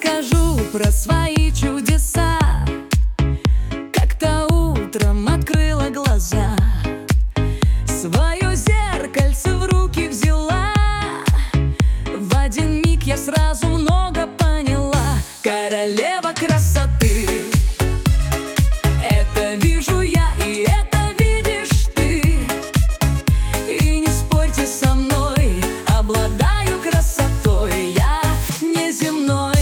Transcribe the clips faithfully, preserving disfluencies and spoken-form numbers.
расскажу про свои чудеса. Как-то утром открыла глаза, свое зеркальце в руки взяла. В один миг я сразу много поняла. Королева красоты — это вижу я, и это видишь ты. И не спорьте со мной, обладаю красотой я неземной.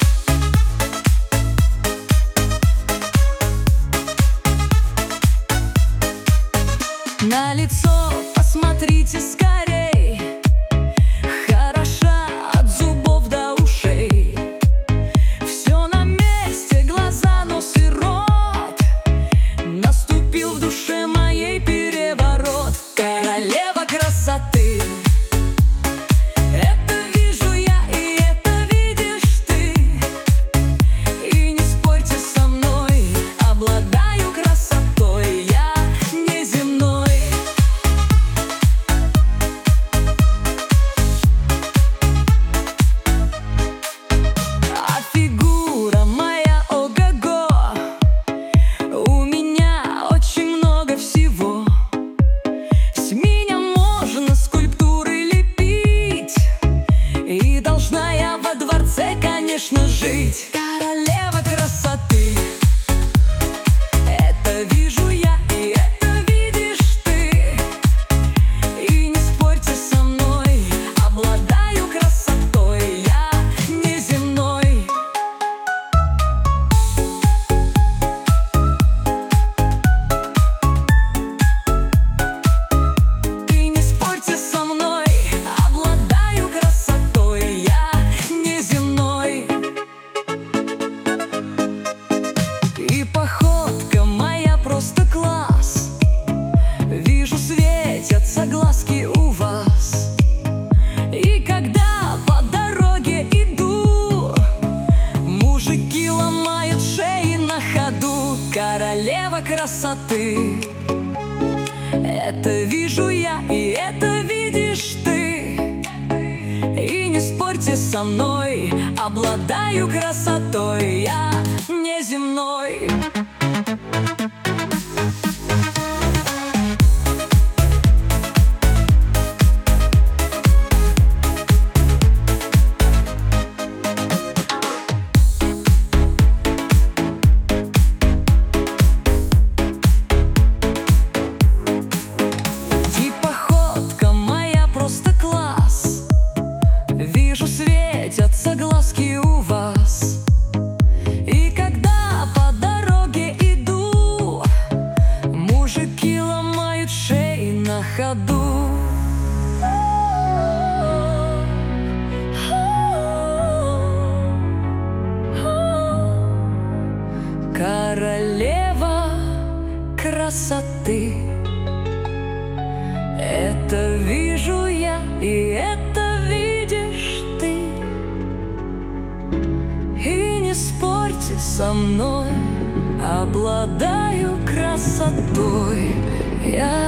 На лицо посмотрите скорей, хороша от зубов до ушей. Все на месте, глаза, нос и рот. Наступил в душе моей переворот. Королева красоты — это вижу я, и это видишь ты. И не спорьте со мной, обладаю красотой я неземной. А фигура моя ого-го, у меня очень много всего. С меня можно скульптуры лепить, и должна я во дворце, конечно, жить. Королева красоты — это вижу я, и это видишь ты. И не спорьте со мной, обладаю красотой я неземной. И не спорьте со мной, обладаю красотой я неземной. И походка моя просто класс, вижу, светятся глазки у вас. И когда по дороге иду, мужики ломают шеи на ходу. Королева красоты — это вижу я, и это видишь ты. И не спорьте со мной, обладаю красотой я неземной. И походка моя просто класс, вижу, светятся глазки у вас. И когда по дороге иду, мужики ломают шеи на ходу. Королева красоты — это вижу я, и это видишь ты. И не спорьте со мной, обладаю красотой я